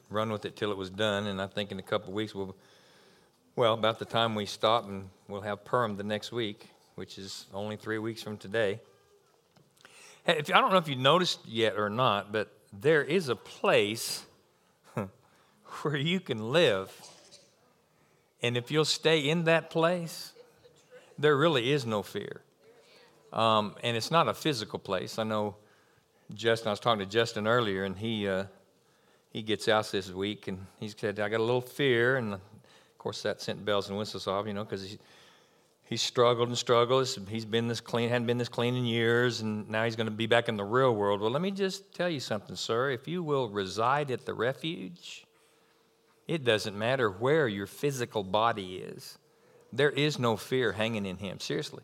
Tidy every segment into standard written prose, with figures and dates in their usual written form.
run with it till it was done. And I think in a couple of weeks, about the time we stop, and we'll have Purim the next week, which is only 3 weeks from today. Hey, I don't know if you noticed yet or not, but there is a place where you can live. And if you'll stay in that place, there really is no fear. And it's not a physical place. I know Justin, I was talking to Justin earlier, and he gets out this week, and he said, I got a little fear. And, of course, that sent bells and whistles off, because he struggled and struggled. He's been this clean, hadn't been this clean in years, and now he's going to be back in the real world. Well, let me just tell you something, sir. If you will reside at the refuge, it doesn't matter where your physical body is. There is no fear hanging in him. Seriously.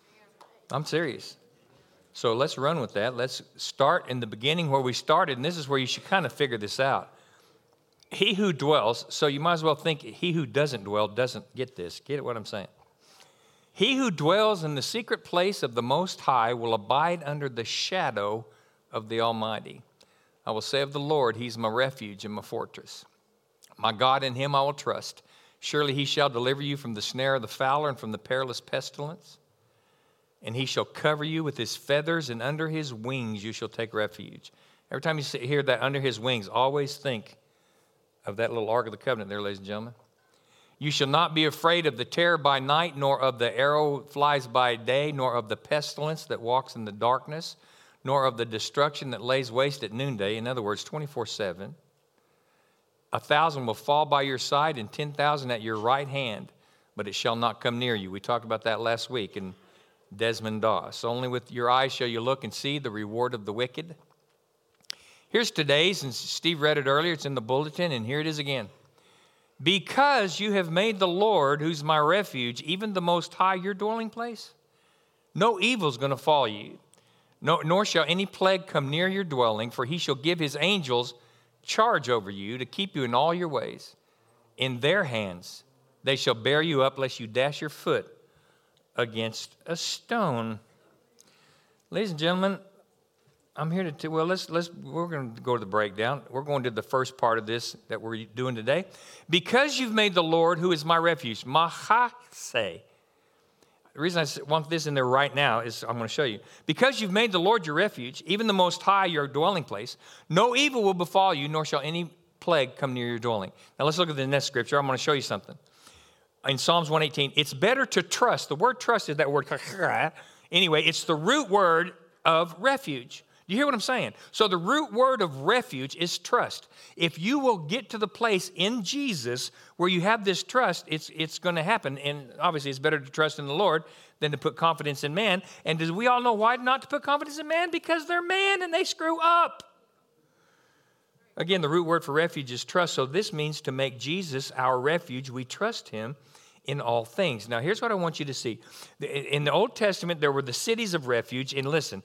I'm serious. So let's run with that. Let's start in the beginning where we started, and this is where you should kind of figure this out. He who dwells, so you might as well think he who doesn't dwell doesn't get this. Get what I'm saying? He who dwells in the secret place of the Most High will abide under the shadow of the Almighty. I will say of the Lord, he's my refuge and my fortress. My God, in him I will trust. Surely he shall deliver you from the snare of the fowler and from the perilous pestilence. And he shall cover you with his feathers, and under his wings you shall take refuge. Every time you hear that, under his wings, always think of that little Ark of the Covenant there, ladies and gentlemen. You shall not be afraid of the terror by night, nor of the arrow flies by day, nor of the pestilence that walks in the darkness, nor of the destruction that lays waste at noonday. In other words, 24/7. 1,000 will fall by your side and 10,000 at your right hand, but it shall not come near you. We talked about that last week in Desmond Doss. Only with your eyes shall you look and see the reward of the wicked. Here's today's, and Steve read it earlier. It's in the bulletin, and here it is again. Because you have made the Lord, who's my refuge, even the Most High, your dwelling place, no evil is going to fall you, nor shall any plague come near your dwelling, for he shall give his angels charge over you to keep you in all your ways. In their hands they shall bear you up, lest you dash your foot against a stone. Ladies and gentlemen, I'm here to we're going to go to the breakdown. We're going to the first part of this that we're doing today. Because you've made the Lord, who is my refuge, Mahase. The reason I want this in there right now is I'm going to show you. Because you've made the Lord your refuge, even the Most High your dwelling place, no evil will befall you, nor shall any plague come near your dwelling. Now let's look at the next scripture. I'm going to show you something. In Psalms 118, it's better to trust. The word trust is that word. Anyway, it's the root word of refuge. You hear what I'm saying? So the root word of refuge is trust. If you will get to the place in Jesus where you have this trust, it's going to happen. And obviously it's better to trust in the Lord than to put confidence in man. And do we all know why not to put confidence in man? Because they're man and they screw up. Again, the root word for refuge is trust. So this means to make Jesus our refuge. We trust him in all things. Now, here's what I want you to see. In the Old Testament, there were the cities of refuge. And listen,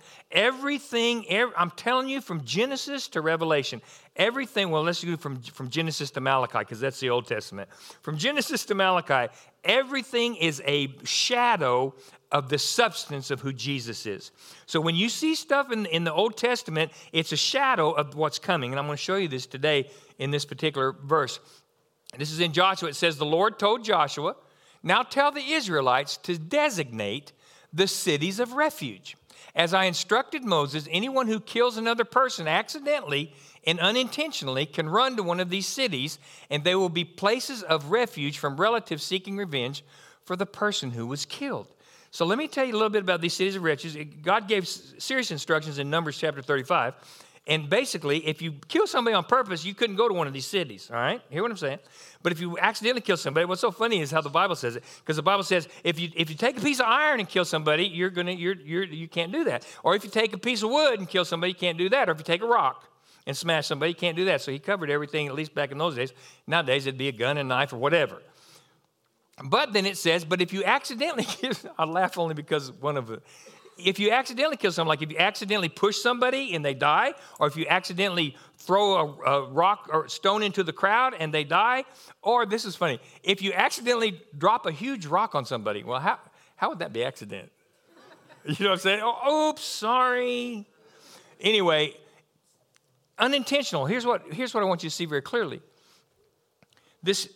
I'm telling you, from Genesis to Revelation, everything, well, let's do from Genesis to Malachi, because that's the Old Testament. From Genesis to Malachi, everything is a shadow of the substance of who Jesus is. So when you see stuff in the Old Testament, it's a shadow of what's coming. And I'm going to show you this today in this particular verse. This is in Joshua. It says, the Lord told Joshua, now tell the Israelites to designate the cities of refuge. As I instructed Moses, anyone who kills another person accidentally and unintentionally can run to one of these cities, and they will be places of refuge from relatives seeking revenge for the person who was killed. So let me tell you a little bit about these cities of refuge. God gave serious instructions in Numbers chapter 35. And basically, if you kill somebody on purpose, you couldn't go to one of these cities, all right? Hear what I'm saying? But if you accidentally kill somebody, what's so funny is how the Bible says it. Because the Bible says if you take a piece of iron and kill somebody, you can't do that. Or if you take a piece of wood and kill somebody, you can't do that. Or if you take a rock and smash somebody, you can't do that. So he covered everything, at least back in those days. Nowadays, it'd be a gun, a knife, or whatever. But then it says, but if you accidentally kill, I laugh only because if you accidentally kill someone, like if you accidentally push somebody and they die, or if you accidentally throw a rock or stone into the crowd and they die, or this is funny, if you accidentally drop a huge rock on somebody, well, how would that be accident? You know what I'm saying? Oh, oops, sorry. Anyway, unintentional. Here's what I want you to see very clearly. These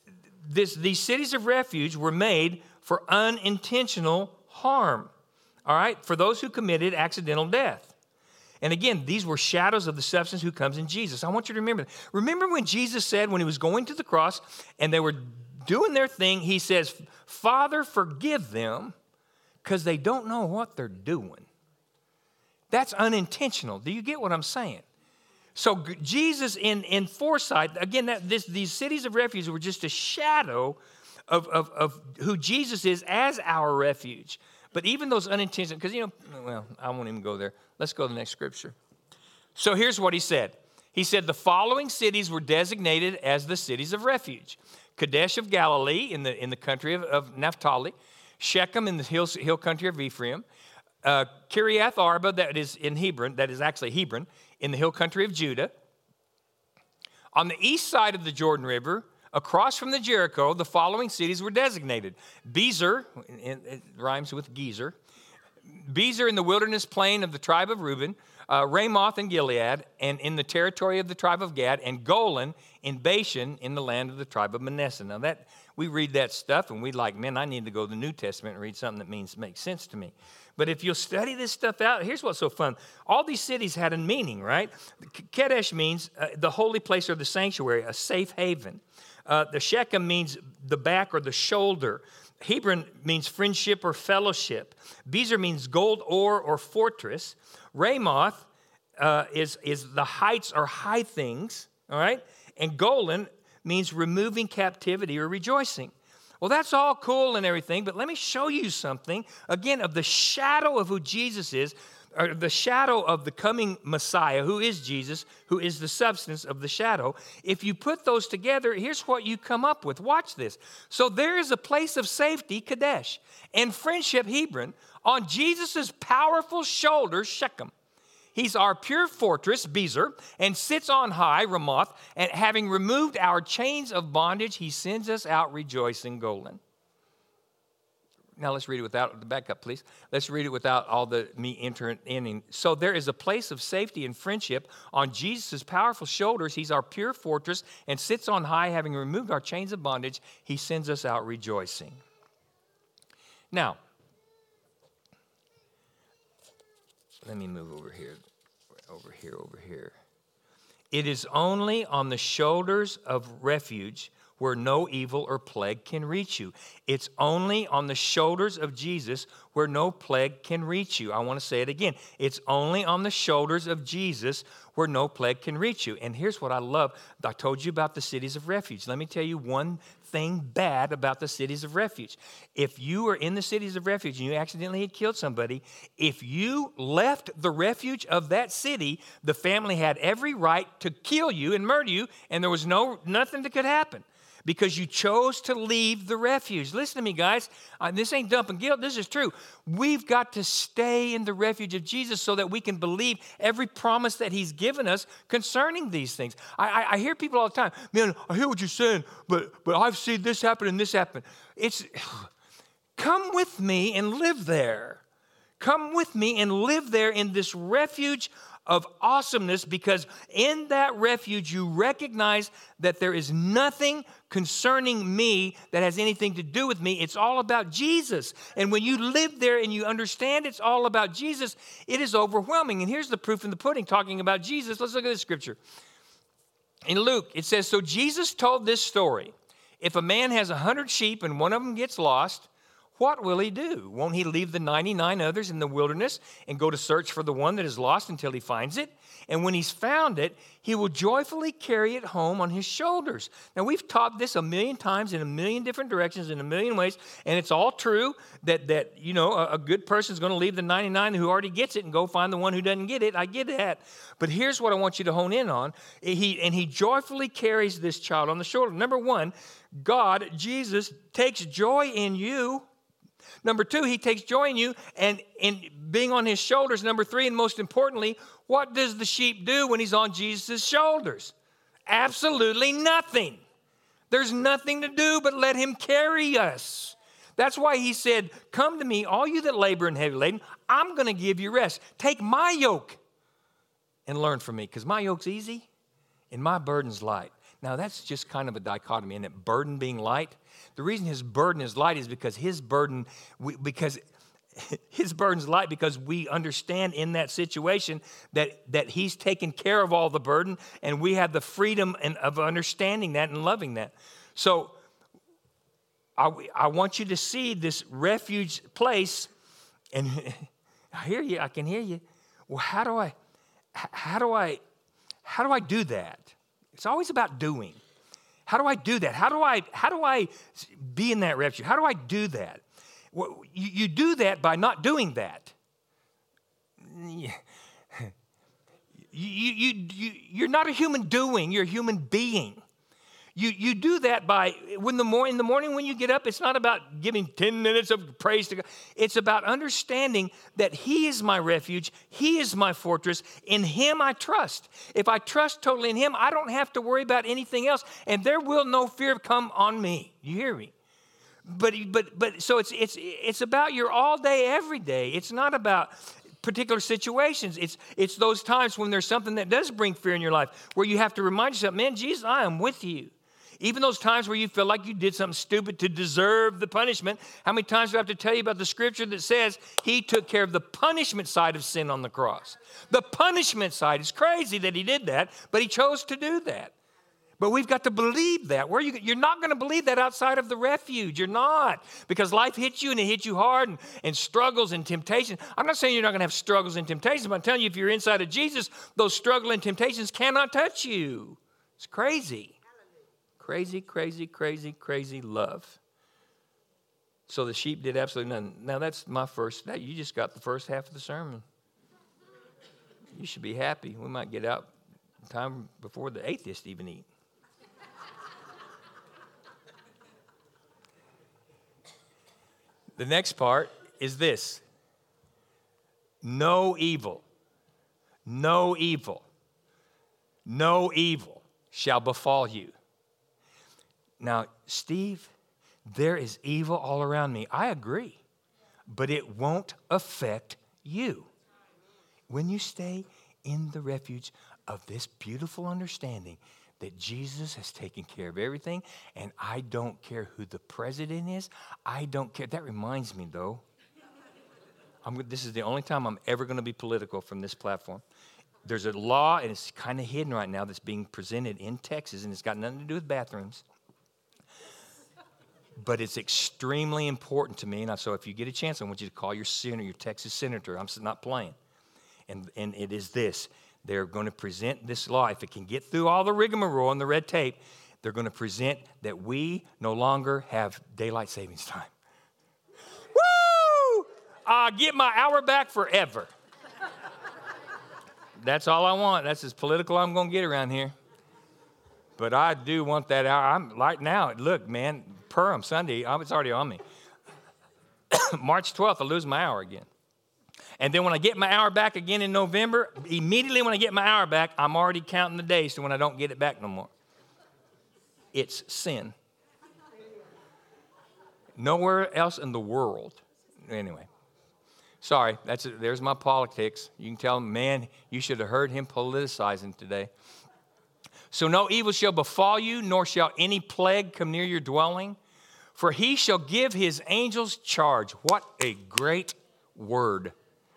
cities of refuge were made for unintentional harm, all right, for those who committed accidental death. And again, these were shadows of the substance who comes in Jesus. I want you to remember that. Remember when Jesus said, when he was going to the cross and they were doing their thing, he says, Father, forgive them because they don't know what they're doing. That's unintentional. Do you get what I'm saying? So Jesus in foresight, again, these cities of refuge were just a shadow of who Jesus is as our refuge. But even those unintentional, because, I won't even go there. Let's go to the next scripture. So here's what he said. He said the following cities were designated as the cities of refuge. Kadesh of Galilee in the country of Naphtali. Shechem in the hill country of Ephraim. Kiriath Arba, that is in Hebron, that is actually Hebron, in the hill country of Judah. On the east side of the Jordan River, across from the Jericho, the following cities were designated. Bezer, it rhymes with Gezer. Bezer in the wilderness plain of the tribe of Reuben, Ramoth in Gilead, and in the territory of the tribe of Gad, and Golan in Bashan in the land of the tribe of Manasseh. Now we read that stuff and we like, man, I need to go to the New Testament and read something that makes sense to me. But if you'll study this stuff out, here's what's so fun. All these cities had a meaning, right? Kadesh means the holy place or the sanctuary, a safe haven. The Shechem means the back or the shoulder. Hebron means friendship or fellowship. Bezer means gold ore or fortress. Ramoth is the heights or high things, all right? And Golan means removing captivity or rejoicing. Well, that's all cool and everything, but let me show you something, again, of the shadow of who Jesus is, or the shadow of the coming Messiah, who is Jesus, who is the substance of the shadow. If you put those together, here's what you come up with. Watch this. So there is a place of safety, Kadesh, and friendship, Hebron, on Jesus' powerful shoulders, Shechem. He's our pure fortress, Bezer, and sits on high, Ramoth, and having removed our chains of bondage, he sends us out rejoicing, Golan. Now let's read it without the backup, please. Let's read it without all the me entering. So there is a place of safety and friendship on Jesus' powerful shoulders. He's our pure fortress and sits on high, having removed our chains of bondage. He sends us out rejoicing. Now, let me move over here. It is only on the shoulders of refuge where no evil or plague can reach you. It's only on the shoulders of Jesus where no plague can reach you. I want to say it again. It's only on the shoulders of Jesus where no plague can reach you. And here's what I love. I told you about the cities of refuge. Let me tell you one thing bad about the cities of refuge. If you were in the cities of refuge and you accidentally had killed somebody, if you left the refuge of that city, the family had every right to kill you and murder you, and there was nothing that could happen, because you chose to leave the refuge. Listen to me, guys. This ain't dumping guilt. This is true. We've got to stay in the refuge of Jesus so that we can believe every promise that he's given us concerning these things. I hear people all the time, man, I hear what you're saying, but I've seen this happen and this happen. Come with me and live there. Come with me and live there in this refuge of awesomeness, because in that refuge you recognize that there is nothing concerning me that has anything to do with me. It's all about Jesus. And when you live there and you understand it's all about Jesus, it is overwhelming. And here's the proof in the pudding talking about Jesus. Let's look at this scripture. In Luke, it says, so Jesus told this story. If a man has 100 sheep and one of them gets lost, what will he do? Won't he leave the 99 others in the wilderness and go to search for the one that is lost until he finds it? And when he's found it, he will joyfully carry it home on his shoulders. Now, we've taught this a million times in a million different directions, in a million ways, and it's all true that a good person is going to leave the 99 who already gets it and go find the one who doesn't get it. I get that. But here's what I want you to hone in on. He joyfully carries this child on the shoulder. Number one, God, Jesus, takes joy in you. Number two, he takes joy in you and in being on his shoulders. Number three, and most importantly, what does the sheep do when he's on Jesus' shoulders? Absolutely nothing. There's nothing to do but let him carry us. That's why he said, come to me, all you that labor and heavy laden, I'm going to give you rest. Take my yoke and learn from me, because my yoke's easy and my burden's light. Now, that's just kind of a dichotomy, isn't it? Burden being light. The reason his burden is light is because his burden's light, because we understand in that situation that he's taken care of all the burden, and we have the freedom of understanding that and loving that. So I want you to see this refuge place, and I hear you. I can hear you. Well, how do I do that? It's always about doing. How do I do that? How do I be in that refuge? How do I do that? Well, you do that by not doing that. You're not a human doing. You're a human being. You do that by, in the morning when you get up, it's not about giving 10 minutes of praise to God. It's about understanding that he is my refuge. He is my fortress. In him I trust. If I trust totally in him, I don't have to worry about anything else, and there will no fear come on me. You hear me? But so it's about your all day, every day. It's not about particular situations. It's those times when there's something that does bring fear in your life, where you have to remind yourself, man, Jesus, I am with you. Even those times where you feel like you did something stupid to deserve the punishment. How many times do I have to tell you about the scripture that says he took care of the punishment side of sin on the cross? The punishment side. It's crazy that he did that, but he chose to do that. But we've got to believe that. You're not going to believe that outside of the refuge. You're not. Because life hits you, and it hits you hard, and struggles and temptations. I'm not saying you're not going to have struggles and temptations, but I'm telling you, if you're inside of Jesus, those struggles and temptations cannot touch you. It's crazy. Crazy, crazy, crazy, crazy love. So the sheep did absolutely nothing. Now that's my you just got the first half of the sermon. You should be happy. We might get out time before the atheists even eat. The next part is this. No evil shall befall you. Now, Steve, there is evil all around me. I agree, but it won't affect you. When you stay in the refuge of this beautiful understanding that Jesus has taken care of everything, and I don't care who the president is, I don't care. That reminds me, though, this is the only time I'm ever going to be political from this platform. There's a law, and it's kind of hidden right now, that's being presented in Texas, and it's got nothing to do with bathrooms. But it's extremely important to me, and so if you get a chance, I want you to call your Texas senator. I'm not playing. And it is this. They're going to present this law. If it can get through all the rigmarole and the red tape, they're going to present that we no longer have daylight savings time. Woo! I get my hour back forever. That's all I want. That's as political I'm going to get around here. But I do want that hour. I'm right now. Look, man, Purim Sunday, it's already on me. March 12th, I lose my hour again. And then when I get my hour back again in November, immediately when I get my hour back, I'm already counting the days to when I don't get it back no more. It's sin. Nowhere else in the world. Anyway, sorry, there's my politics. You can tell him, man, you should have heard him politicizing today. So no evil shall befall you, nor shall any plague come near your dwelling. For he shall give his angels charge. What a great word.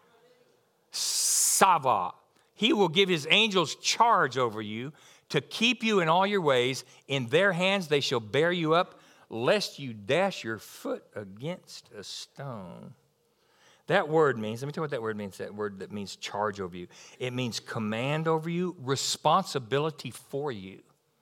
Sava. He will give his angels charge over you to keep you in all your ways. In their hands they shall bear you up, lest you dash your foot against a stone. That word means, let me tell you what that word means, that word that means charge over you. It means command over you, responsibility for you.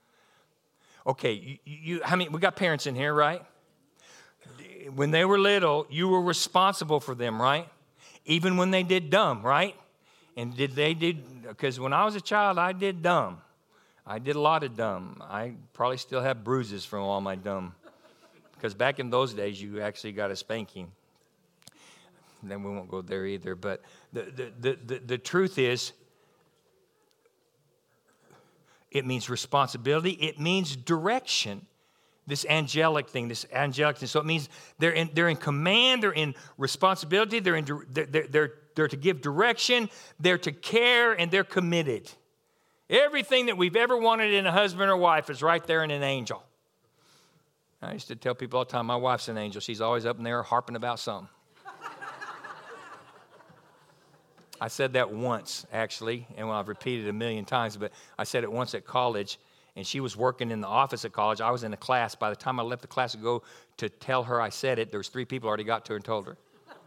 Okay, we got parents in here, right? When they were little, you were responsible for them, right? Even when they did dumb, right? And because when I was a child, I did dumb. I did a lot of dumb. I probably still have bruises from all my dumb. Because back in those days, you actually got a spanking. Then we won't go there either. But the truth is, it means responsibility. It means direction. This angelic thing. So it means they're in command. They're in responsibility. They're they're to give direction, they're to care, and they're committed. Everything that we've ever wanted in a husband or wife is right there in an angel. I used to tell people all the time, my wife's an angel. She's always up in there harping about something. I said that once, actually, and I've repeated it a million times, but I said it once at college, and she was working in the office at college. I was in a class. By the time I left the class to go to tell her I said it, there was 3 people already got to her and told her.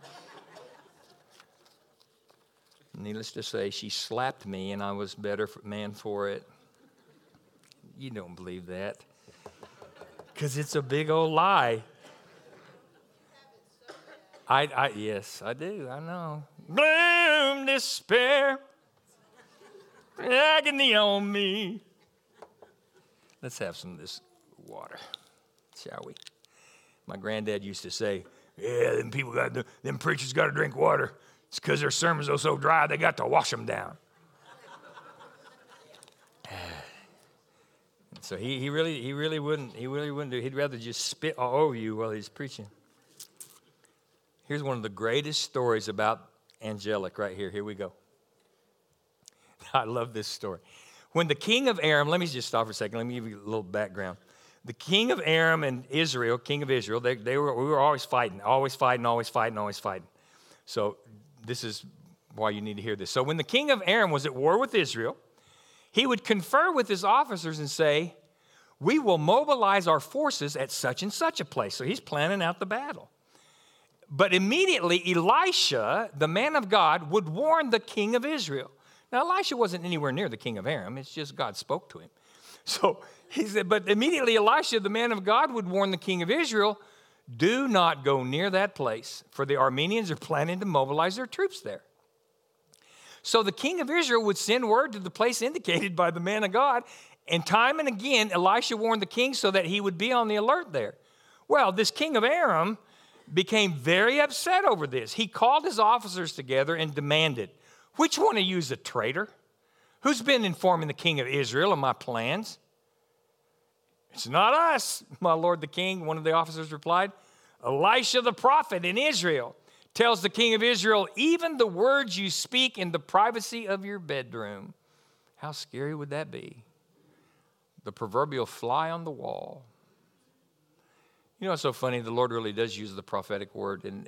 Needless to say, she slapped me, and I was better man for it. You don't believe that. Because it's a big old lie. Yes, I do. I know. Gloom, despair, agony on me. Let's have some of this water, shall we? My granddad used to say, "Yeah, them preachers got to drink water. It's because their sermons are so dry they got to wash them down." So he really wouldn't do. He'd rather just spit all over you while he's preaching. Here's one of the greatest stories about angelic right here. Here we go. I love this story. When the king of Aram, let me just stop for a second. Let me give you a little background. The king of Aram and Israel, king of Israel, we were always fighting. So this is why you need to hear this. So when the king of Aram was at war with Israel, he would confer with his officers and say, "We will mobilize our forces at such and such a place." So he's planning out the battle. But immediately Elisha, the man of God, would warn the king of Israel. Now Elisha wasn't anywhere near the king of Aram. It's just God spoke to him. So he said, but immediately Elisha, the man of God, would warn the king of Israel, "Do not go near that place, for the Arameans are planning to mobilize their troops there." So the king of Israel would send word to the place indicated by the man of God, and time and again Elisha warned the king so that he would be on the alert there. Well, this king of Aram became very upset over this. He called his officers together and demanded, "Which one of you is a traitor? Who's been informing the king of Israel of my plans?" "It's not us, my lord the king," one of the officers replied. "Elisha the prophet in Israel tells the king of Israel, even the words you speak in the privacy of your bedroom." How scary would that be? The proverbial fly on the wall. You know what's so funny? The Lord really does use the prophetic word, and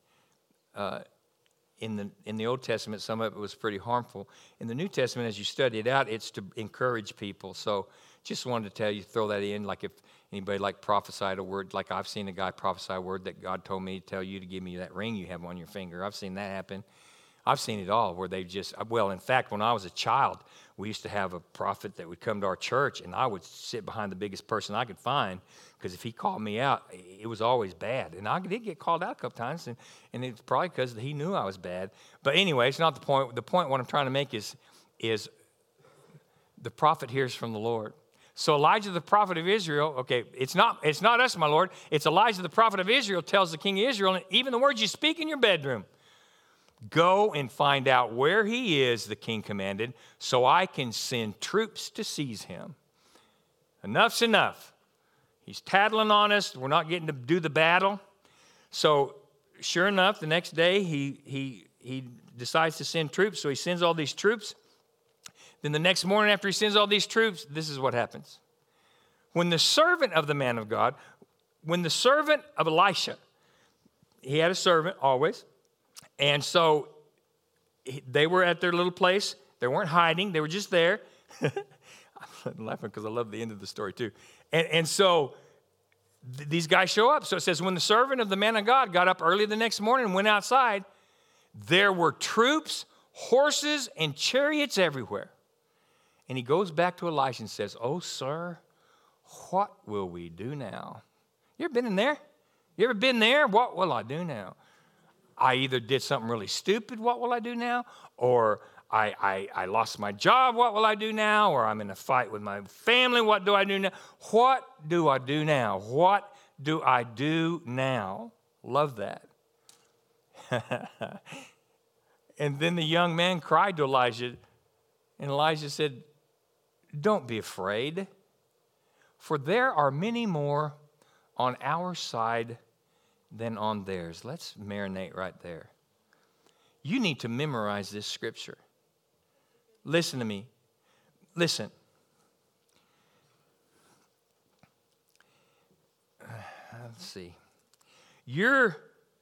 in the Old Testament, some of it was pretty harmful. In the New Testament, as you study it out, it's to encourage people. So just wanted to tell you, throw that in, like if anybody prophesied a word, like I've seen a guy prophesy a word that God told me to tell you to give me that ring you have on your finger. I've seen that happen. I've seen it all where in fact, when I was a child, we used to have a prophet that would come to our church, and I would sit behind the biggest person I could find, because if he called me out, it was always bad. And I did get called out a couple times, and it's probably because he knew I was bad. But anyway, it's not the point. The point what I'm trying to make is the prophet hears from the Lord. So Elijah, the prophet of Israel, okay, it's not us, my Lord. It's Elijah, the prophet of Israel, tells the king of Israel, even the words you speak in your bedroom, "Go and find out where he is," the king commanded, "so I can send troops to seize him." Enough's enough. He's tattling on us. We're not getting to do the battle. So sure enough, the next day he decides to send troops. So he sends all these troops. Then the next morning after he sends all these troops, this is what happens. When the servant of the man of God, when the servant of Elisha, he had a servant always, and so they were at their little place. They weren't hiding. They were just there. I'm laughing because I love the end of the story too. And so these guys show up. So it says, when the servant of the man of God got up early the next morning and went outside, there were troops, horses, and chariots everywhere. And he goes back to Elisha and says, "Oh, sir, what will we do now?" You ever been in there? You ever been there? What will I do now? I either did something really stupid, what will I do now? Or I lost my job, what will I do now? Or I'm in a fight with my family, what do I do now? What do I do now? What do I do now? Love that. And then the young man cried to Elijah, and Elijah said, "Don't be afraid, for there are many more on our side than on theirs." Let's marinate right there. You need to memorize this scripture. Listen to me. Listen. Let's see. You're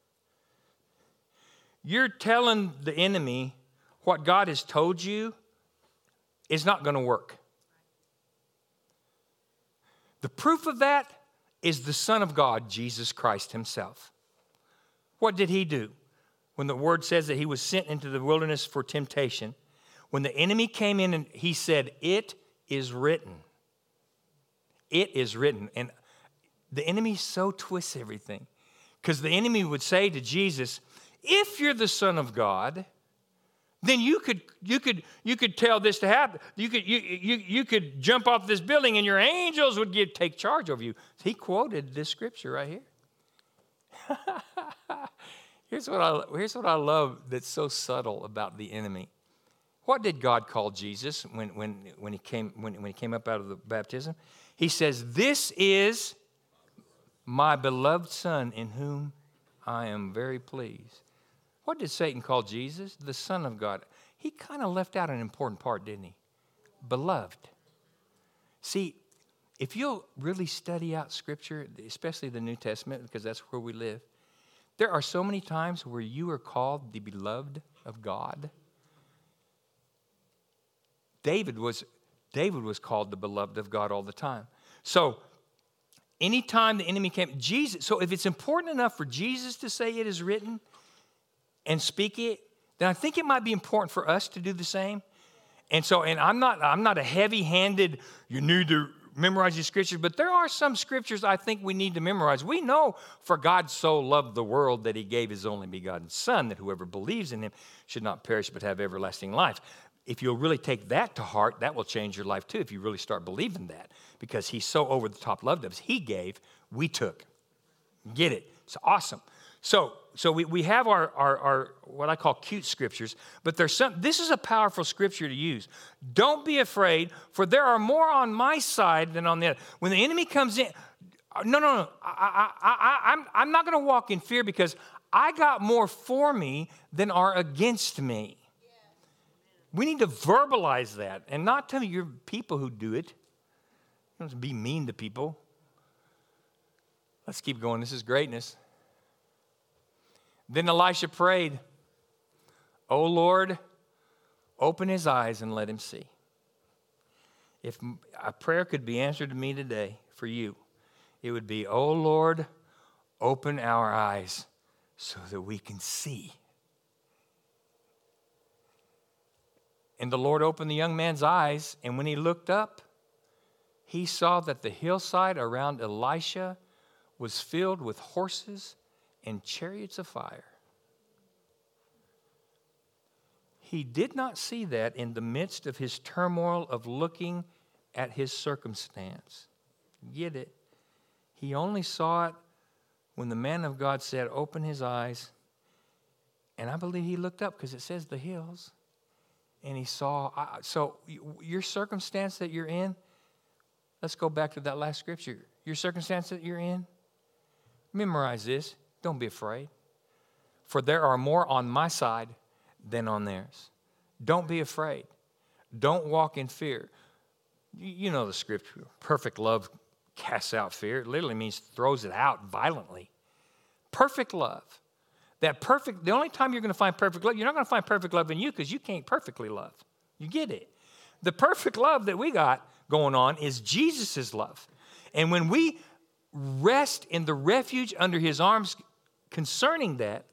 telling the enemy what God has told you is not going to work. The proof of that is the Son of God, Jesus Christ himself. What did he do? When the word says that he was sent into the wilderness for temptation, when the enemy came in and he said, "It is written." It is written. And the enemy so twists everything. Because the enemy would say to Jesus, if you're the Son of God, then you could tell this to happen. You could jump off this building and your angels would take charge of you. He quoted this scripture right here. Here's what I love that's so subtle about the enemy. What did God call Jesus when he came up out of the baptism? He says, "This is my beloved Son in whom I am very pleased." What did Satan call Jesus? The Son of God. He kind of left out an important part, didn't he? Beloved. See, if you'll really study out Scripture, especially the New Testament, because that's where we live, there are so many times where you are called the beloved of God. David was called the beloved of God all the time. So, anytime the enemy came, Jesus, so if it's important enough for Jesus to say it is written and speak it, then I think it might be important for us to do the same. And I'm not a heavy-handed, you need to memorize these scriptures, but there are some scriptures I think we need to memorize. We know, for God so loved the world that he gave his only begotten Son, that whoever believes in him should not perish but have everlasting life. If you'll really take that to heart, that will change your life too, if you really start believing that. Because he so over the top loved us. He gave, we took. Get it? It's awesome. So we have our what I call cute scriptures, but this is a powerful scripture to use. Don't be afraid, for there are more on my side than on the other. When the enemy comes in, no. I'm not going to walk in fear because I got more for me than are against me. We need to verbalize that and not tell your people who do it. Don't be mean to people. Let's keep going. This is greatness. Then Elisha prayed, "O Lord, open his eyes and let him see." If a prayer could be answered to me today for you, it would be, "O Lord, open our eyes so that we can see." And the Lord opened the young man's eyes, and when he looked up, he saw that the hillside around Elisha was filled with horses and chariots of fire. He did not see that in the midst of his turmoil of looking at his circumstance. Get it? He only saw it when the man of God said, "Open his eyes." And I believe he looked up because it says the hills. And he saw, so your circumstance that you're in, let's go back to that last scripture. Your circumstance that you're in, memorize this. Don't be afraid. For there are more on my side than on theirs. Don't be afraid. Don't walk in fear. You know the scripture. Perfect love casts out fear. It literally means throws it out violently. Perfect love. The only time you're going to find perfect love, you're not going to find perfect love in you because you can't perfectly love. You get it? The perfect love that we got going on is Jesus' love. And when we rest in the refuge under his arms concerning that,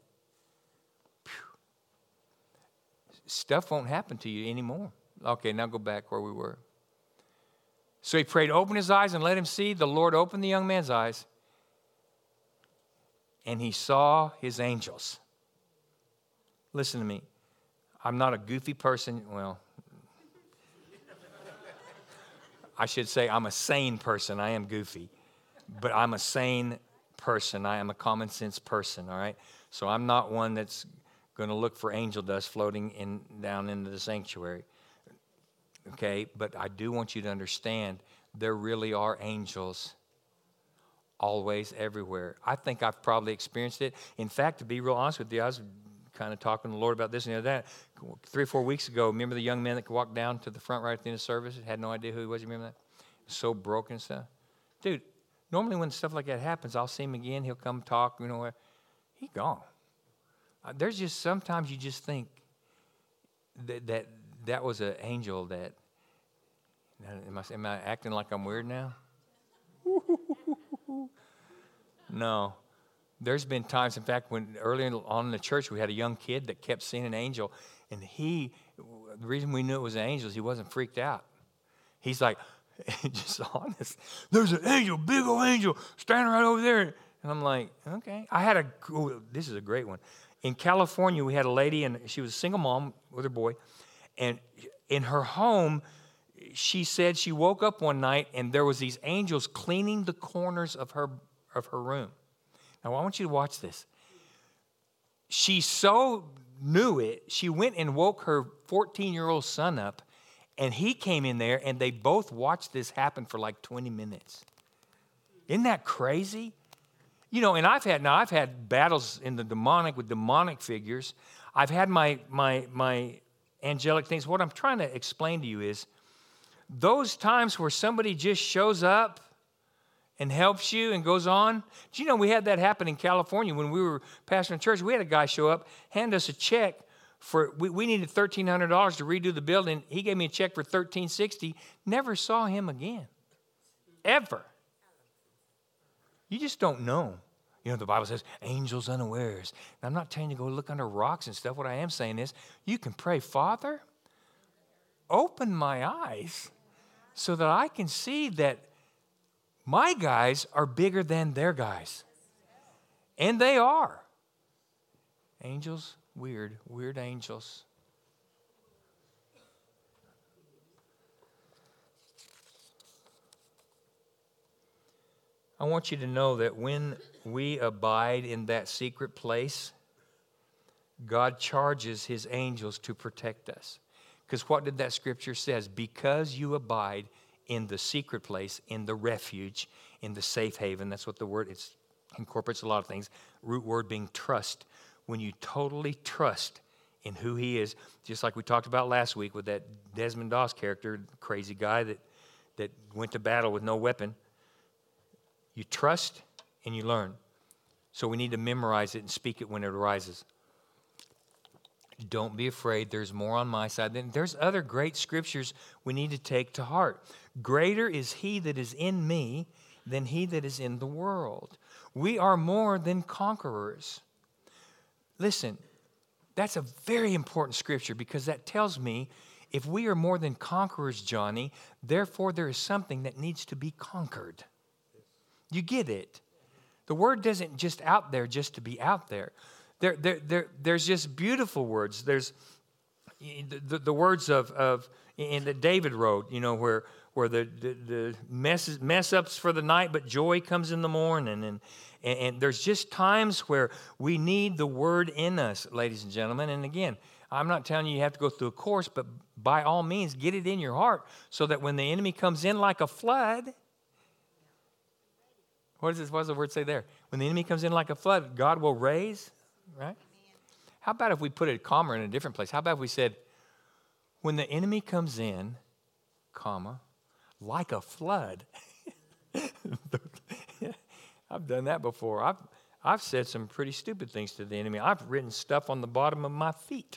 stuff won't happen to you anymore. Okay, now go back where we were. So he prayed, "Open his eyes and let him see." The Lord opened the young man's eyes, and he saw his angels. Listen to me. I'm not a goofy person. Well, I should say I'm a sane person. I am goofy. But I'm a sane person. I am a common sense person, all right? So I'm not one that's going to look for angel dust floating down into the sanctuary. Okay? But I do want you to understand there really are angels always, everywhere. I think I've probably experienced it. In fact, to be real honest with you, I was kind of talking to the Lord about this and that. 3 or 4 weeks ago, remember the young man that walked down to the front right at the end of service? Had no idea who he was. You remember that? So broken and stuff. Dude, normally when stuff like that happens, I'll see him again. He'll come talk. You know what? He's gone. There's just sometimes you just think that was an angel that. Am I acting like I'm weird now? No. There's been times, in fact, when early on in the church, we had a young kid that kept seeing an angel. And the reason we knew it was an angel is he wasn't freaked out. He's like, just honest. There's an angel, big old angel, standing right over there. And I'm like, okay. This is a great one. In California, we had a lady, and she was a single mom with her boy. And in her home, she said she woke up one night, and there was these angels cleaning the corners of her room. Now, I want you to watch this. She so knew it, she went and woke her 14-year-old son up, and he came in there, and they both watched this happen for like 20 minutes. Isn't that crazy? You know, and I've had battles in the demonic with demonic figures. I've had my angelic things. What I'm trying to explain to you is those times where somebody just shows up and helps you and goes on. Do you know we had that happen in California when we were pastoring church? We had a guy show up, hand us a check for, we needed $1,300 to redo the building. He gave me a check for $1,360. Never saw him again. Ever. You just don't know. You know, the Bible says, angels unawares. Now, I'm not telling you to go look under rocks and stuff. What I am saying is, you can pray, Father, open my eyes so that I can see that my guys are bigger than their guys. And they are. Angels, weird angels. I want you to know that when we abide in that secret place, God charges his angels to protect us. Because what did that scripture says? Because you abide in the secret place, in the refuge, in the safe haven. That's what the word, it incorporates a lot of things. Root word being trust. When you totally trust in who he is, just like we talked about last week with that Desmond Doss character, crazy guy that went to battle with no weapon. You trust and you learn. So we need to memorize it and speak it when it arises. Don't be afraid. There's more on my side. Then there's other great scriptures we need to take to heart. Greater is he that is in me than he that is in the world. We are more than conquerors. Listen, that's a very important scripture because that tells me if we are more than conquerors, Johnny, therefore there is something that needs to be conquered. You get it? The word doesn't just out there just to be out there. There's just beautiful words. There's the words of in that David wrote, you know, where the mess ups for the night, but joy comes in the morning. And there's just times where we need the word in us, ladies and gentlemen. And again, I'm not telling you have to go through a course, but by all means, get it in your heart so that when the enemy comes in like a flood. What does the word say there? When the enemy comes in like a flood, God will raise, right? Amen. How about if we put it calmer in a different place? How about if we said, when the enemy comes in, comma, like a flood. I've done that before. I've said some pretty stupid things to the enemy. I've written stuff on the bottom of my feet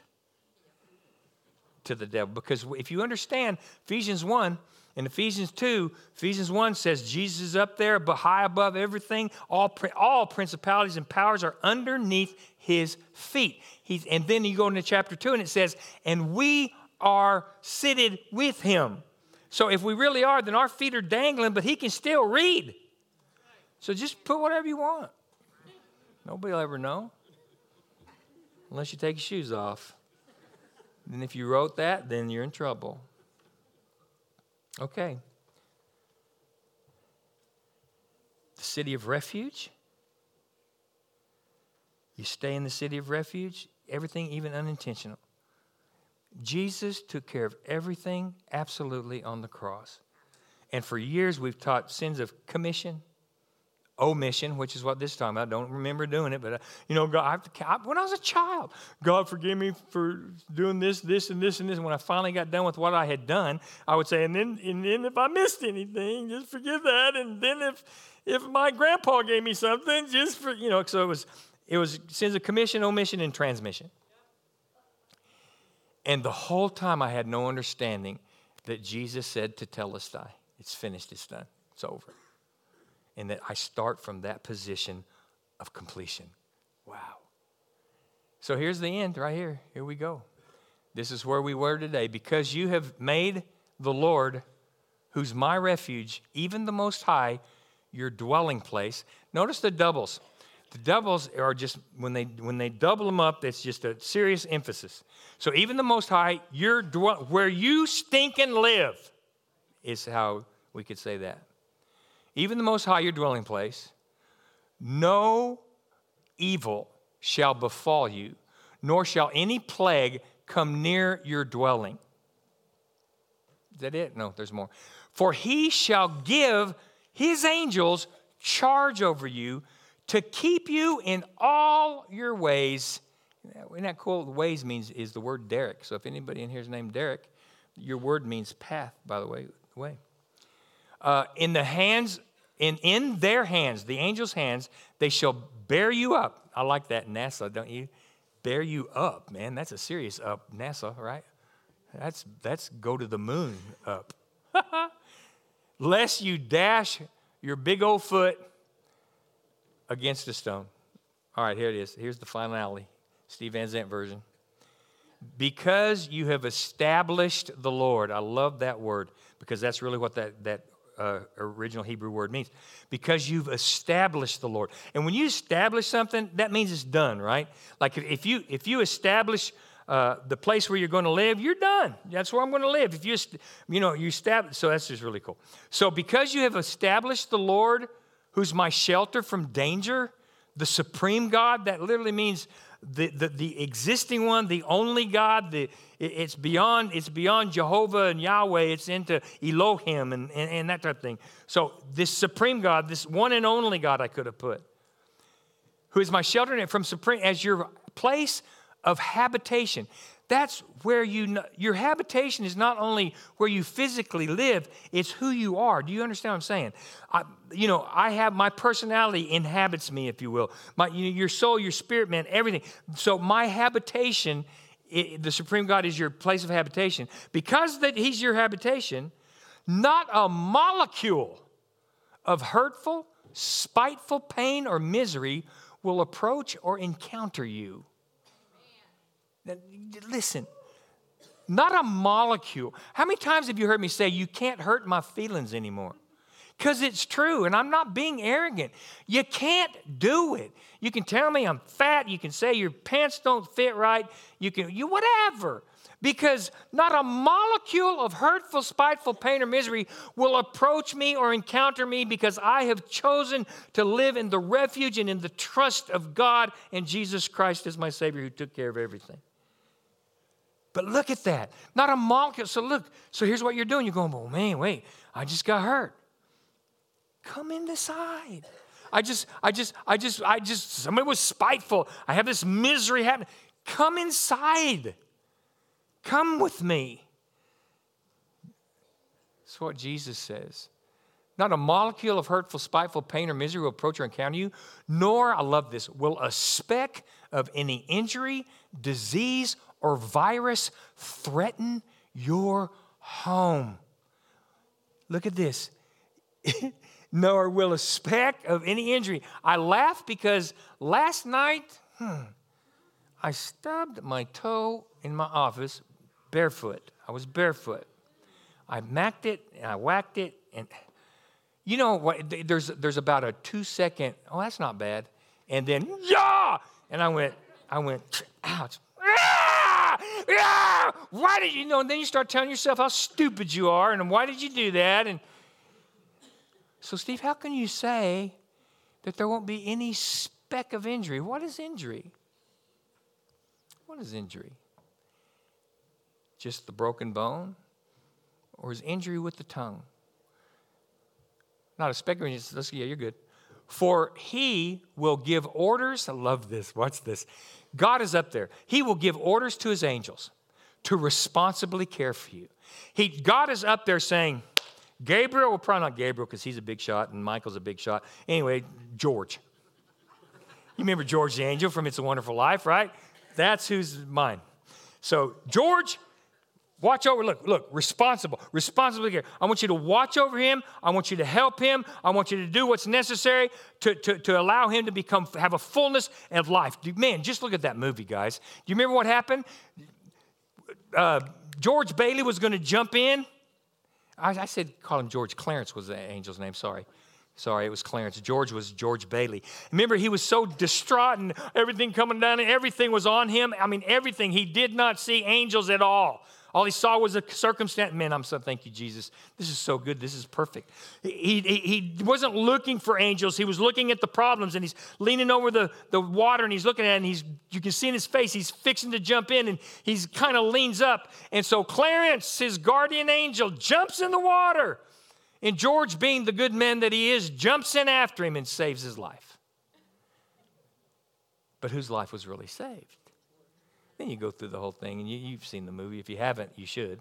to the devil. Because if you understand Ephesians 1, in Ephesians 2, Ephesians 1 says Jesus is up there, but high above everything. All principalities and powers are underneath his feet. And then you go into chapter 2 and it says, and we are seated with him. So if we really are, then our feet are dangling, but he can still read. So just put whatever you want. Nobody will ever know. Unless you take your shoes off. And if you wrote that, then you're in trouble. Okay. The city of refuge. You stay in the city of refuge, everything even unintentional. Jesus took care of everything absolutely on the cross. And for years we've taught sins of commission, omission, which is what this is talking about. I don't remember doing it, but, God, when I was a child, God forgive me for doing this, this, and this, and this. And when I finally got done with what I had done, I would say, and then if I missed anything, just forgive that. And then if my grandpa gave me something, just for, so it was sins of commission, omission, and transmission. And the whole time I had no understanding that Jesus said to Telestai, it's finished, it's done, it's over. And that I start from that position of completion. Wow. So here's the end right here. Here we go. This is where we were today. Because you have made the Lord, who's my refuge, even the Most High, your dwelling place. Notice the doubles. The doubles are just, when they double them up, it's just a serious emphasis. So even the Most High, where you stinking live, is how we could say that. Even the Most High, your dwelling place, no evil shall befall you, nor shall any plague come near your dwelling. Is that it? No, there's more. For he shall give his angels charge over you to keep you in all your ways. Isn't that cool? The ways is the word Derek. So if anybody in here is named Derek, your word means path, by the way. In their hands, the angels' hands, they shall bear you up. I like that, NASA, don't you? Bear you up, man. That's a serious up, NASA, right? That's go to the moon up. Lest you dash your big old foot against a stone. All right, here it is. Here's the finale, Steve Van Zandt version. Because you have established the Lord. I love that word because that's really what that original Hebrew word means. Because you've established the Lord. And when you establish something, that means it's done, right? Like if you establish the place where you're going to live, you're done. That's where I'm going to live. If you establish, so that's just really cool. So because you have established the Lord, who's my shelter from danger, the supreme God, that literally means the existing one, the only God, it's beyond Jehovah and Yahweh, it's into Elohim and that type of thing. So this supreme God, this one and only God I could have put, who is my shelter from supreme, as your place of habitation. That's where your habitation is not only where you physically live, it's who you are. Do you understand what I'm saying? I have my personality inhabits me, if you will. Your soul, your spirit, man, everything. So my habitation, the supreme God is your place of habitation. Because that he's your habitation, not a molecule of hurtful, spiteful pain or misery will approach or encounter you. Listen, not a molecule. How many times have you heard me say, you can't hurt my feelings anymore? Because it's true, and I'm not being arrogant. You can't do it. You can tell me I'm fat. You can say your pants don't fit right. You whatever. Because not a molecule of hurtful, spiteful pain or misery will approach me or encounter me, because I have chosen to live in the refuge and in the trust of God and Jesus Christ as my Savior, who took care of everything. But look at that. Not a molecule. So here's what you're doing. You're going, well, man, wait, I just got hurt. Come inside. Somebody was spiteful. I have this misery happening. Come inside. Come with me. That's what Jesus says. Not a molecule of hurtful, spiteful pain or misery will approach or encounter you, nor, I love this, will a speck of any injury, disease, or virus threaten your home. Look at this. Nor will a speck of any injury. I laugh because last night, I stubbed my toe in my office barefoot. I was barefoot. I macked it and I whacked it, and you know what? There's about a 2-second. Oh, that's not bad. And then and I went, ouch. Why did you know? And then you start telling yourself how stupid you are, and why did you do that? And so, Steve, how can you say that there won't be any speck of injury? What is injury? What is injury? Just the broken bone? Or is injury with the tongue? Not a speck of injury. Yeah, you're good. For he will give orders. I love this. Watch this. God is up there. He will give orders to his angels to responsibly care for you. God is up there saying, Gabriel, well, probably not Gabriel because he's a big shot and Michael's a big shot. Anyway, George. You remember George the angel from It's a Wonderful Life, right? That's mine. So, George, watch over, look, responsibly care. I want you to watch over him. I want you to help him. I want you to do what's necessary to allow him to have a fullness of life. Man, just look at that movie, guys. Do you remember what happened? George Bailey was going to jump in. I said, call him George. Clarence was the angel's name, sorry. Sorry, it was Clarence. George was George Bailey. Remember, he was so distraught and everything coming down and everything was on him. I mean, everything. He did not see angels at all. All he saw was a circumstance. Man, I'm so thank you, Jesus. This is so good. This is perfect. He wasn't looking for angels. He was looking at the problems, and he's leaning over the water, and he's looking at it, and you can see in his face, he's fixing to jump in, and he's kind of leans up. And so Clarence, his guardian angel, jumps in the water. And George, being the good man that he is, jumps in after him and saves his life. But whose life was really saved? Then you go through the whole thing, and you've seen the movie. If you haven't, you should.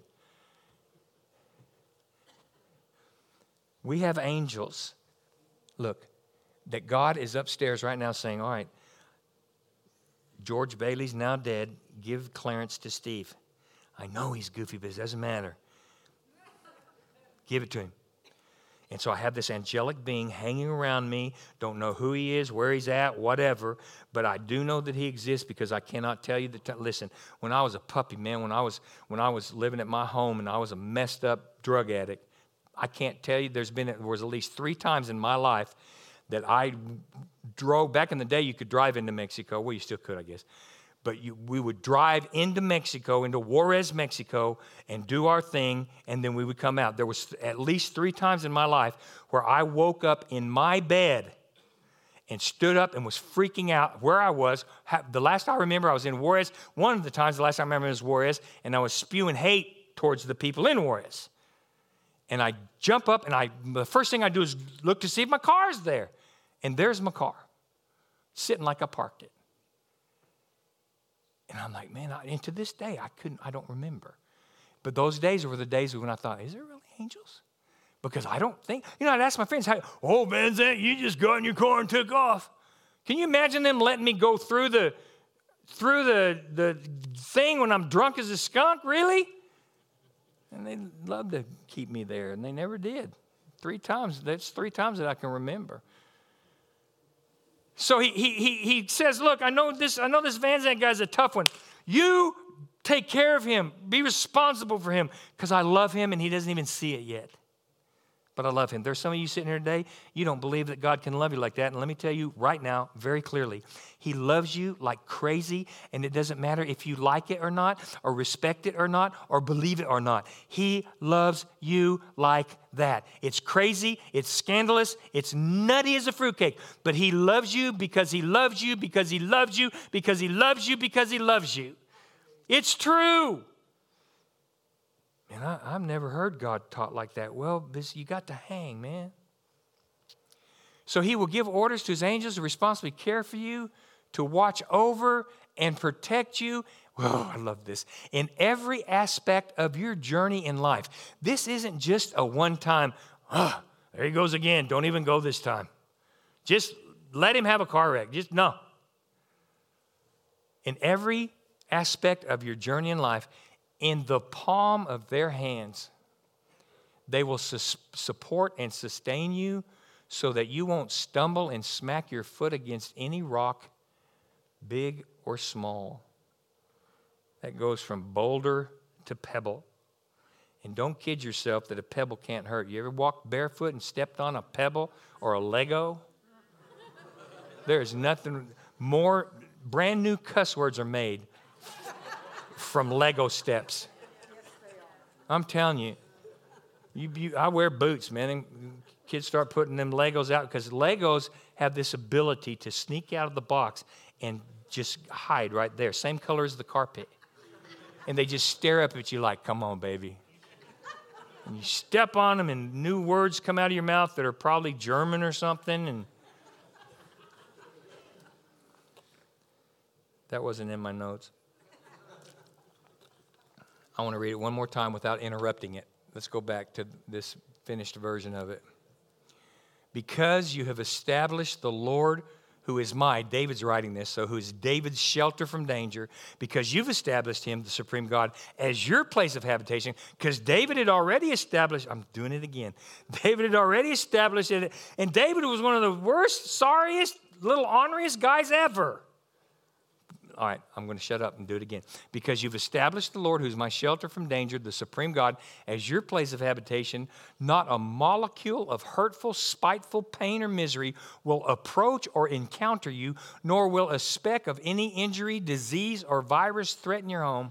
We have angels, look, that God is upstairs right now saying, all right, George Bailey's now dead. Give Clarence to Steve. I know he's goofy, but it doesn't matter. Give it to him. And so I have this angelic being hanging around me. Don't know who he is, where he's at, whatever. But I do know that he exists because I cannot tell you listen, when I was a puppy, man, when I was living at my home and I was a messed up drug addict, I can't tell you, there was at least 3 times in my life that I drove. Back in the day, you could drive into Mexico. Well, you still could, I guess. But we would drive into Mexico, into Juarez, Mexico, and do our thing, and then we would come out. There was at least 3 times in my life where I woke up in my bed and stood up and was freaking out where I was. The last I remember, I was in Juarez. One of the times, the last I remember was Juarez, and I was spewing hate towards the people in Juarez. And I jump up, and the first thing I do is look to see if my car's there. And there's my car, sitting like I parked it. And I'm like, man, and to this day, I don't remember. But those days were the days when I thought, is there really angels? Because I don't think, I'd ask my friends, oh, Van Zandt, you just got in your car and took off. Can you imagine them letting me go through the thing when I'm drunk as a skunk, really? And they'd love to keep me there, and they never did. 3 times, that's 3 times that I can remember. So he says, look, I know this Van Zandt guy's a tough one. You take care of him. Be responsible for him because I love him and he doesn't even see it yet. But I love him. There's some of you sitting here today, you don't believe that God can love you like that. And let me tell you right now, very clearly, he loves you like crazy, and it doesn't matter if you like it or not, or respect it or not, or believe it or not. He loves you like that. It's crazy, it's scandalous, it's nutty as a fruitcake, but he loves you because he loves you, because he loves you, because he loves you, because he loves you. It's true. And I've never heard God taught like that. Well, you got to hang, man. So he will give orders to his angels to responsibly care for you, to watch over and protect you. Whoa, I love this. In every aspect of your journey in life. This isn't just a one-time, there he goes again. Don't even go this time. Just let him have a car wreck. No. In every aspect of your journey in life, in the palm of their hands, they will support and sustain you so that you won't stumble and smack your foot against any rock, big or small. That goes from boulder to pebble. And don't kid yourself that a pebble can't hurt. You ever walked barefoot and stepped on a pebble or a Lego? There's nothing more. Brand new cuss words are made from Lego steps. I'm telling you, I wear boots, man, and kids start putting them Legos out because Legos have this ability to sneak out of the box and just hide right there. Same color as the carpet. And they just stare up at you like, come on, baby. And you step on them and new words come out of your mouth that are probably German or something. And That wasn't in my notes. I want to read it one more time without interrupting it. Let's go back to this finished version of it. Because you have established the Lord who is David's writing this, so who is David's shelter from danger, because you've established him, the supreme God, as your place of habitation, because David had already established, I'm doing it again, David had already established it, and David was one of the worst, sorriest, little orneriest guys ever. All right, I'm going to shut up and do it again. Because you've established the Lord, who's my shelter from danger, the supreme God, as your place of habitation, not a molecule of hurtful, spiteful pain or misery will approach or encounter you, nor will a speck of any injury, disease, or virus threaten your home.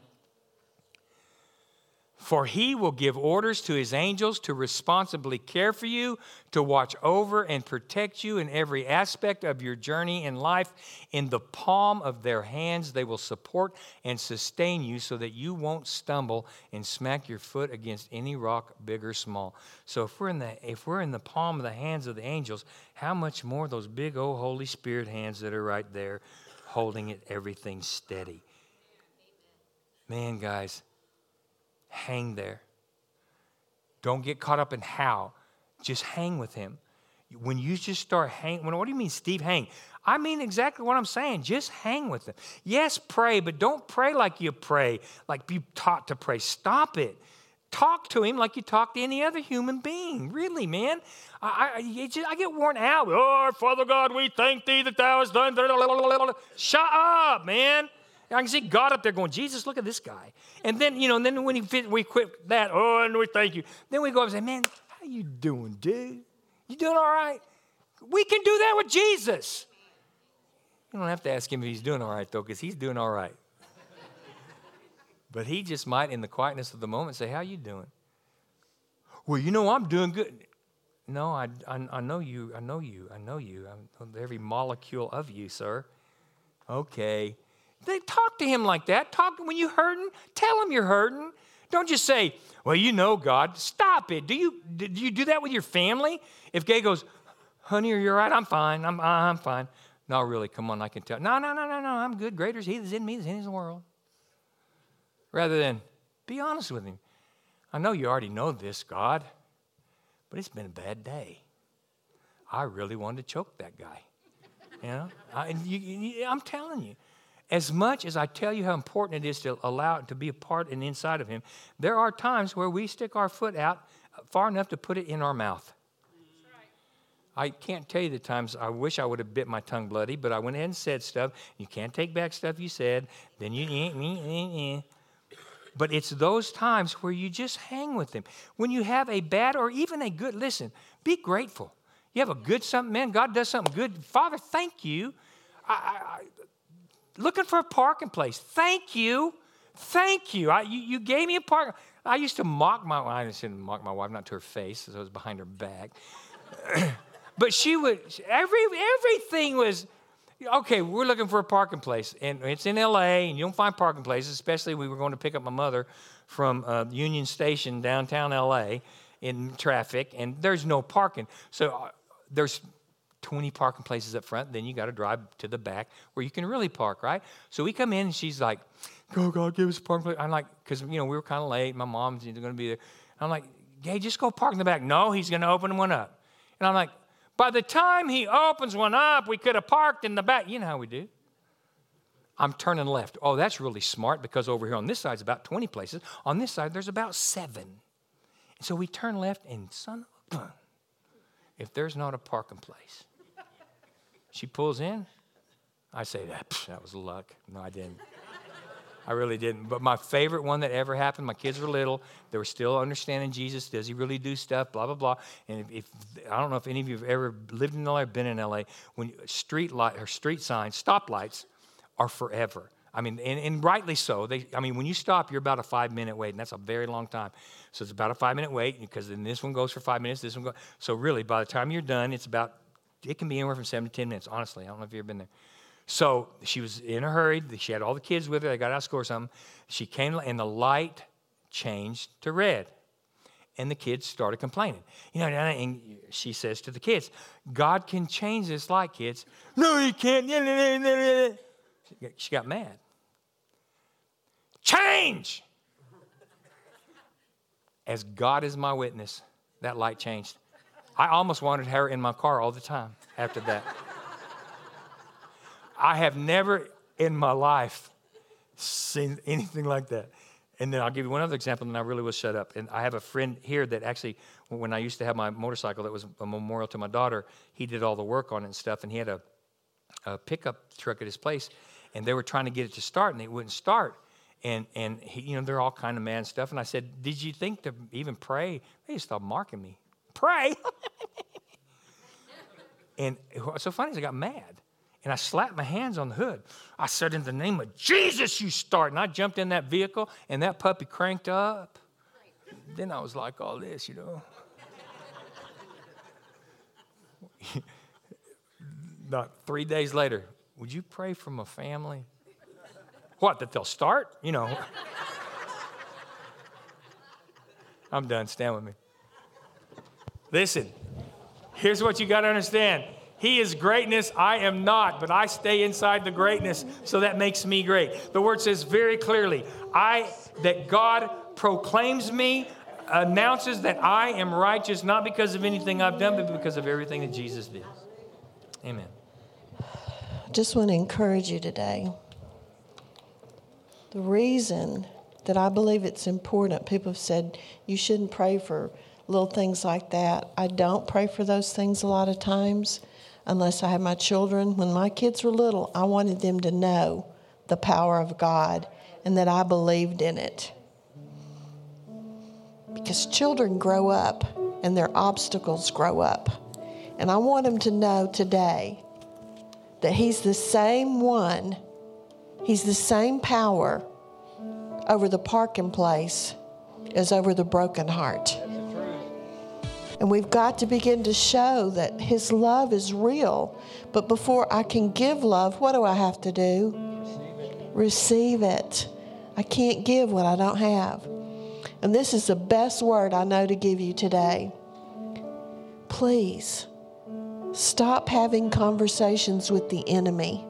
For he will give orders to his angels to responsibly care for you, to watch over and protect you in every aspect of your journey in life. In the palm of their hands, they will support and sustain you so that you won't stumble and smack your foot against any rock, big or small. So if we're in the palm of the hands of the angels, how much more those big old Holy Spirit hands that are right there holding it, everything steady. Man, guys, hang there. Don't get caught up in how. Just hang with him. When you just start hanging, what do you mean, Steve, hang? I mean exactly what I'm saying. Just hang with him. Yes, pray, but don't pray like you taught to pray. Stop it. Talk to him like you talk to any other human being. Really, man. I get worn out. Oh, Father God, we thank thee that thou hast done. Shut up, man. I can see God up there going, Jesus, look at this guy. And then, then when we quit that, oh, and we thank you. Then we go up and say, man, how you doing, dude? You doing all right? We can do that with Jesus. You don't have to ask him if he's doing all right, though, because he's doing all right. But he just might, in the quietness of the moment, say, how you doing? Well, I'm doing good. No, I know you. I know you. I know you. I know every molecule of you, sir. Okay. They talk to him like that. When you're hurting, tell him you're hurting. Don't just say, well, God. Stop it. Do you do that with your family? If Gay goes, honey, are you all right? I'm fine. I'm fine. No, really, come on, I can tell. No, I'm good. Greater is he that's in me than in the world. Rather than, be honest with him. I know you already know this, God, but it's been a bad day. I really wanted to choke that guy. I'm telling you. As much as I tell you how important it is to allow it to be a part and inside of him, there are times where we stick our foot out far enough to put it in our mouth. I can't tell you the times I wish I would have bit my tongue bloody, but I went ahead and said stuff. You can't take back stuff you said. Then But it's those times where you just hang with him. When you have a bad or even a good, listen, be grateful. You have a good something, man, God does something good. Father, thank you. Looking for a parking place. Thank you. Thank you. You gave me a park. I used to mock my wife. I didn't mock my wife, not to her face, so it was behind her back. But she would, everything was, okay, we're looking for a parking place. And it's in L.A., and you don't find parking places, especially we were going to pick up my mother from Union Station, downtown L.A., in traffic, and there's no parking. So there's 20 parking places up front, then you got to drive to the back where you can really park, right? So we come in, and she's like, go, God, give us a parking place. I'm like, because, we were kind of late. My mom's going to be there. I'm like, hey, just go park in the back. No, he's going to open one up. And I'm like, by the time he opens one up, we could have parked in the back. You know how we do. I'm turning left. Oh, that's really smart because over here on this side is about 20 places. On this side, there's about 7. And so we turn left, and son of a gun, if there's not a parking place. She pulls in. I say, that was luck. No, I didn't. I really didn't. But my favorite one that ever happened, my kids were little. They were still understanding Jesus. Does he really do stuff? Blah, blah, blah. And if I don't know if any of you have ever lived in L.A. or been in L.A., when street signs, stoplights are forever. I mean, and rightly so. When you stop, you're about a 5-minute wait, and that's a very long time. So it's about a 5-minute wait, because then this one goes for 5 minutes, this one goes. So really, by the time you're done, it can be anywhere from 7 to 10 minutes, honestly. I don't know if you've ever been there. So she was in a hurry. She had all the kids with her. They got out of school or something. She came, and the light changed to red. And the kids started complaining. And she says to the kids, God can change this light, kids. No, he can't. She got mad. Change! As God is my witness, that light changed. I almost wanted her in my car all the time after that. I have never in my life seen anything like that. And then I'll give you one other example, and I really will shut up. And I have a friend here that actually, when I used to have my motorcycle that was a memorial to my daughter, he did all the work on it and stuff, and he had a pickup truck at his place, and they were trying to get it to start, and it wouldn't start. And he, they're all kind of mad and stuff. And I said, did you think to even pray? They just stopped marking me. Pray? And what's so funny is I got mad. And I slapped my hands on the hood. I said, in the name of Jesus, you start. And I jumped in that vehicle, and that puppy cranked up. Then I was like all this, Not 3 days later, would you pray for my family? What, that they'll start? I'm done. Stand with me. Listen, here's what you got to understand. He is greatness. I am not, but I stay inside the greatness, so that makes me great. The word says very clearly, that God proclaims me, announces that I am righteous, not because of anything I've done, but because of everything that Jesus did. Amen. I just want to encourage you today. The reason that I believe it's important, people have said you shouldn't pray for little things like that. I don't pray for those things a lot of times unless I have my children. When my kids were little, I wanted them to know the power of God and that I believed in it. Because children grow up and their obstacles grow up. And I want them to know today that He's the same one. He's the same power over the parking place as over the broken heart. And we've got to begin to show that His love is real. But before I can give love, what do I have to do? Receive it. I can't give what I don't have. And this is the best word I know to give you today. Please, stop having conversations with the enemy.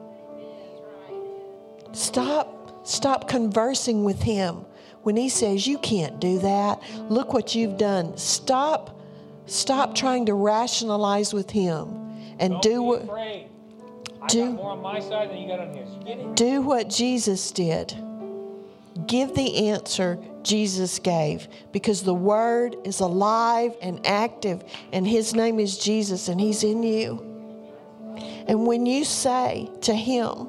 Stop conversing with him when he says, you can't do that. Look what you've done. Stop trying to rationalize with him and do what more on my side than you got on his. Get it? Do what Jesus did. Give the answer Jesus gave, because the Word is alive and active, and His name is Jesus, and He's in you. And when you say to Him,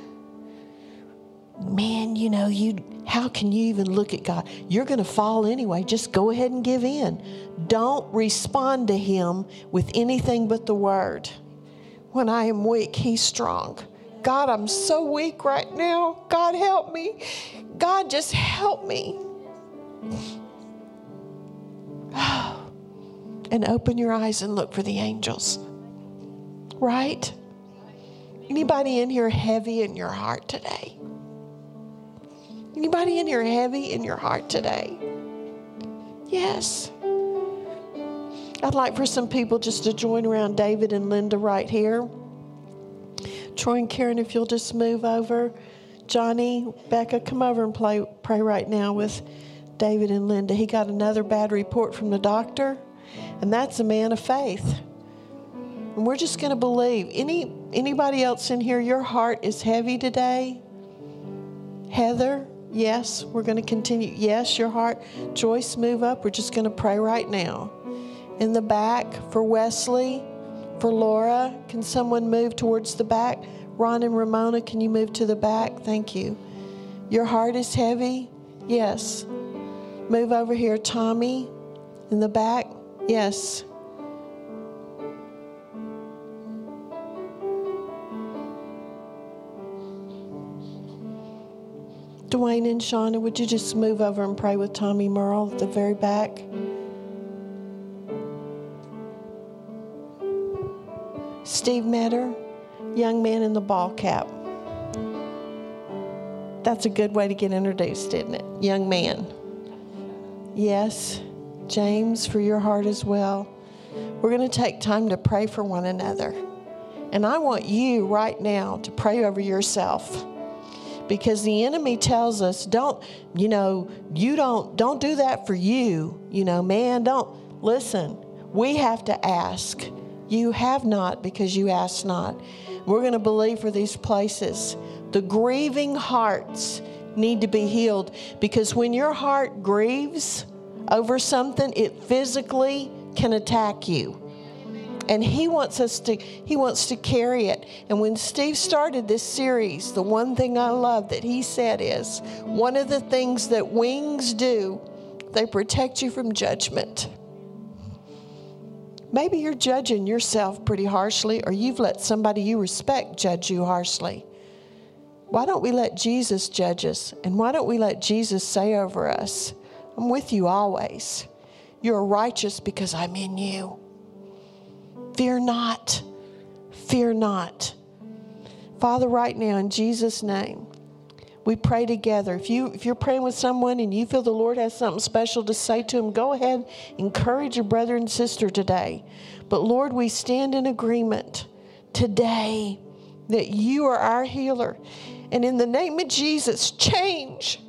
man, how can you even look at God? You're going to fall anyway. Just go ahead and give in. Don't respond to Him with anything but the Word. When I am weak, He's strong. God, I'm so weak right now. God, help me. God, just help me. And open your eyes and look for the angels. Right? Anybody in here heavy in your heart today? Anybody in here heavy in your heart today? Yes. I'd like for some people just to join around David and Linda right here. Troy and Karen, if you'll just move over. Johnny, Becca, come over and pray right now with David and Linda. He got another bad report from the doctor, and that's a man of faith. And we're just going to believe. Anybody else in here, your heart is heavy today? Heather, yes, we're going to continue. Yes, your heart. Joyce, move up. We're just going to pray right now. In the back, for Wesley, for Laura, can someone move towards the back? Ron and Ramona, can you move to the back? Thank you. Your heart is heavy? Yes. Move over here. Tommy, in the back? Yes. Dwayne and Shauna, would you just move over and pray with Tommy Merle at the very back? Steve Metter, young man in the ball cap. That's a good way to get introduced, isn't it? Young man. Yes. James, for your heart as well. We're going to take time to pray for one another. And I want you right now to pray over yourself. Because the enemy tells us, don't do that for you. Man, don't. Listen, we have to ask. You have not because you ask not. We're going to believe for these places. The grieving hearts need to be healed, because when your heart grieves over something, it physically can attack you. And he wants to carry it. And when Steve started this series, the one thing I love that he said is, one of the things that wings do, they protect you from judgment. Maybe you're judging yourself pretty harshly, or you've let somebody you respect judge you harshly. Why don't we let Jesus judge us? And why don't we let Jesus say over us, I'm with you always. You're righteous because I'm in you. Fear not. Fear not. Father, right now in Jesus' name, we pray together. If you're praying with someone and you feel the Lord has something special to say to them, go ahead, encourage your brother and sister today. But Lord, we stand in agreement today that you are our healer. And in the name of Jesus, change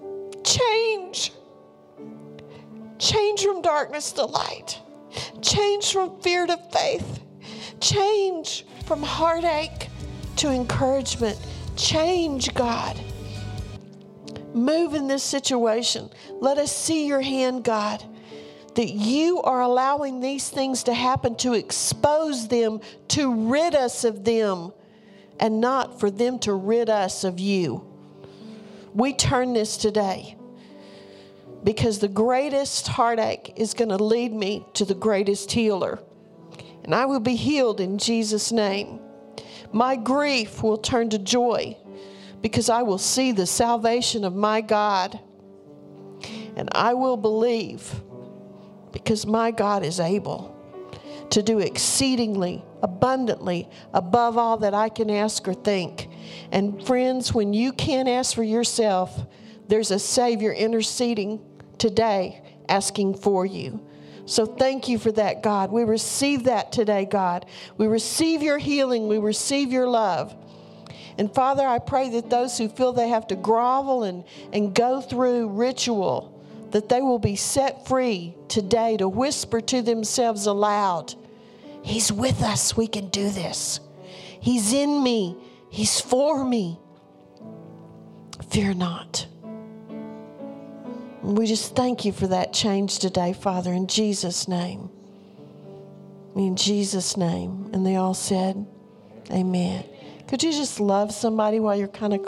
from darkness to light. Change from fear to faith. Change from heartache to encouragement. Change, God. Move in this situation. Let us see your hand, God, that you are allowing these things to happen to expose them, to rid us of them, and not for them to rid us of you. We turn this today, because the greatest heartache is going to lead me to the greatest healer. And I will be healed in Jesus' name. My grief will turn to joy, because I will see the salvation of my God. And I will believe, because my God is able to do exceedingly, abundantly, above all that I can ask or think. And friends, when you can't ask for yourself, there's a Savior interceding today, asking for you. So thank you for that, God. We receive that today, God. We receive your healing. We receive your love. And Father, I pray that those who feel they have to grovel and go through ritual, that they will be set free today to whisper to themselves aloud, He's with us. We can do this. He's in me. He's for me. Fear not. And we just thank you for that change today, Father, in Jesus' name. In Jesus' name. And they all said, amen. Could you just love somebody while you're kind of